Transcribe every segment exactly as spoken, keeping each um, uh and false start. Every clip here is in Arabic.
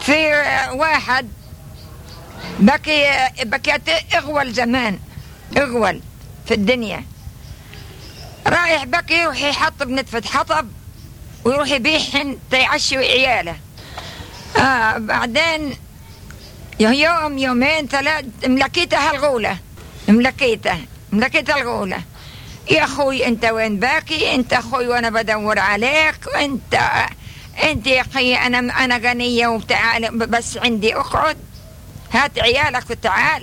في واحد بكي بكيت اغول زمان، اغول في الدنيا، رايح بكي يروح يحط بنتفة حطب ويروح يبيحن تيعشي عياله. آه بعدين يوم يومين ثلاث ملكيته الغولة، ملكيته ملكيته الغولة. يا أخوي أنت وين باكي؟ أنت أخوي وأنا بدور عليك، وأنت أنت يا أخي أنا أنا غنية وتعال بس عندي أقعد، هات عيالك وتعال.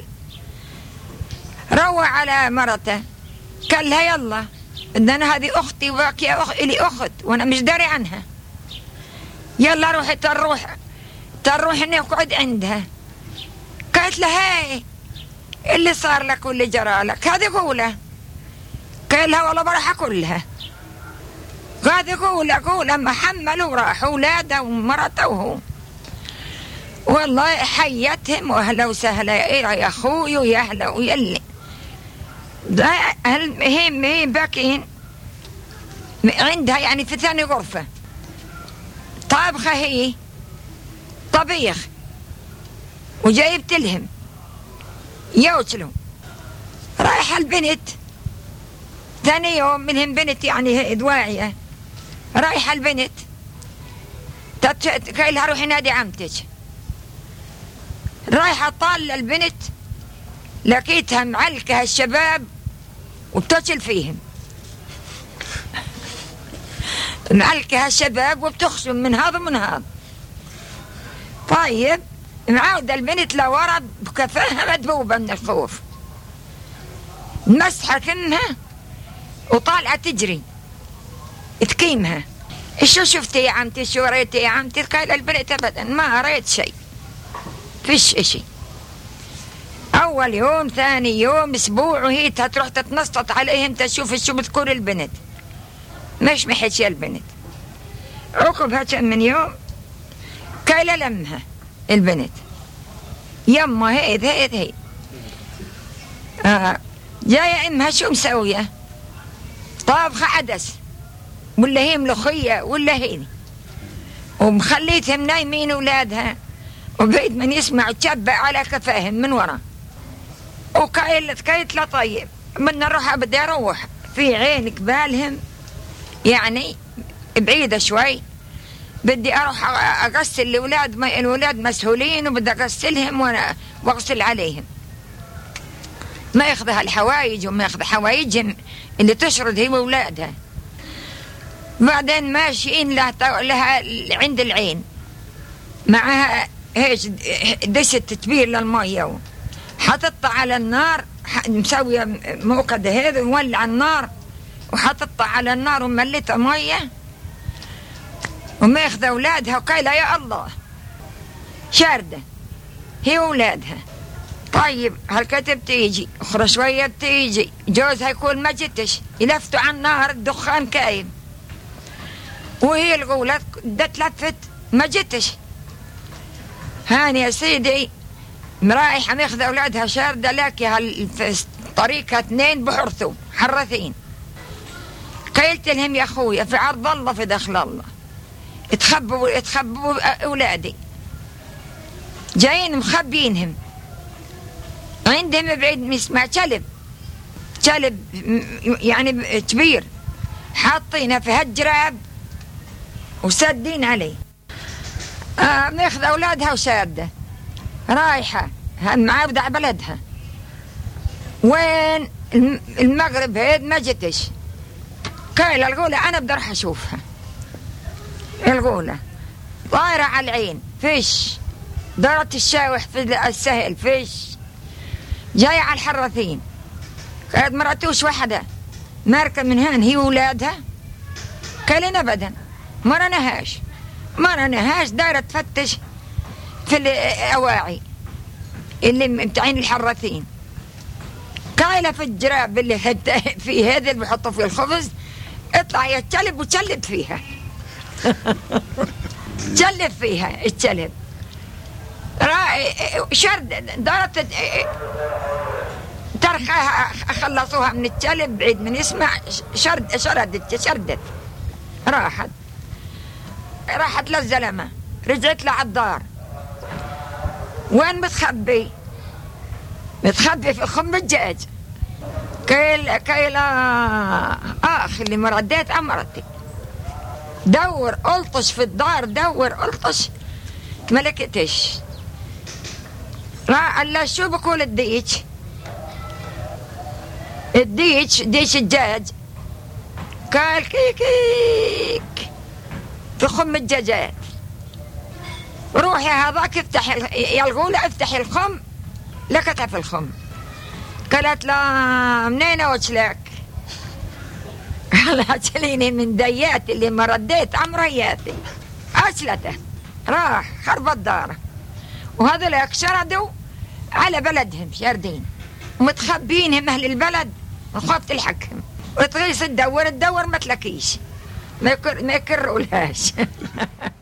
روى على مرته قال لها يلا إن أنا هذه أختي وباكي أخ... إلي أخت وأنا مش داري عنها، يلا روحي تروح تروح إني أقعد عندها. قالت لها هاي اللي صار لك واللي جرى لك هذه غولة. قال لها والله بروح أكلها، هذه غولة غولة. ما حملوا وراحوا أولاده ومرته وهو، والله حيتهم وأهلا وسهلا يا أخوي ويا أهلا ويلي. هي هي باكين عندها يعني في ثاني غرفة طابخة هي طبيخ وجايبت لهم يوصلوا. رايحة البنت ثاني يوم منهم بنت يعني دواعية، رايحة البنت قال لها روحي نادي عمتك. رايحة طالة البنت لقيتها معلكة الشباب وبتوصل فيهم، معلكة الشباب وبتخصم من هذا ومن هذا. طيب معاودة البنت لورا بكفاها مدبوبة من الخوف، مسحة كمها وطالعة تجري تكيمها. شو شفتي يا عمتي؟ شو ريتي يا عمتي؟ قال البنت أبدا ما ريت شيء، فيش اشي. أول يوم ثاني يوم أسبوع وهي تروح تتنصت عليهم تشوف شو بتقول البنت، مش محكي البنت. عقبها كم من يوم قال لمها البنت يما هيد هيد هيد آه. جاية امها شو مسوية؟ طابخة عدس ولا هي ملوخية ولا هي، ومخليتهم نايمين أولادها وبعيد من يسمع تشبع على كفاهم من ورا. وقايلت قايلت له طيب من نروح بدي أروح في عين قبالهم يعني بعيدة شوي، بدي أروح أغسل الأولاد، ما الأولاد مسهولين وبدي أغسلهم وأنا وأغسل عليهم، ما ياخذها الحوايج وما ياخذ حوايجهم اللي تشرد هي وأولادها. بعدين ماشيين لها, لها عند العين معها هيش دشة تتبير للمية، حطتها على النار مسوية موقدة هذا وولع النار وحطتها على النار وملتها مية وما ياخذ أولادها وقايلة يا الله شاردة هي أولادها. طيب هالكتب تيجي أخرى شوية بتيجي جوزها يقول ما جتش، يلفتوا على النار الدخان كايم وهي الغولة دت لفت ما جتش. هاني يا سيدي مرايحة ماخذ أولادها شاردة لكي هالطريقة اثنين بحرثوا حرثين. قيلت لهم يا أخويا في عرض الله في دخل الله اتخبوا اتخبوا أولادي جايين مخبينهم عندهم بعيد مسمع كلب كلب يعني كبير حاطينه في هالجراب وسادين عليه. آه ماخذ أولادها وشادة رايحة معاودة على بلدها. وين المغرب هيد ما جتش، قايل الغولة أنا بدي أروح أشوفها. الغولة طايرة على العين فيش، دارت الشاوح في السهل فيش، جاية على الحراثين قالت مراتوش واحدة ماركة من هان هي وولادها؟ قالين أبدا ما رناهاش ما رناهاش. دارت تفتش في الأواعي اللي متعين الحراثين، قايلة في الجراب اللي في هذا اللي بيحطوا فيه الخبز اطلع يا الكلب وتشلب فيها تشلب فيها الكلب. شرد دارت ترخاها خلصوها من الكلب بعيد من يسمع شرد شردت شردت راحت راحت للزلمة رجعت له على الدار وين متخبي؟ متخبي في خم الدجاج. كيل كيل اخ اللي مرديت امرتي دور الطش في الدار، دور الطش ما لقيتش. راح قال شو بقول الديك؟ الديك ديك الدجاج. قال كيكيك في خم الدجاجات. روحي هذاك افتح يا الغولة افتحي الخم. لقتها في الخم. قالت لا منين اوجلك؟ قال اجليني من دياتي اللي ما رديت امرياتي. اجلته راح خرب داره. وهذول شردوا على بلدهم شاردين ومتخبينهم اهل البلد وخاف تلحقهم وتغيس تدور تدور ما تلاقيش، ما يكروا لهاش.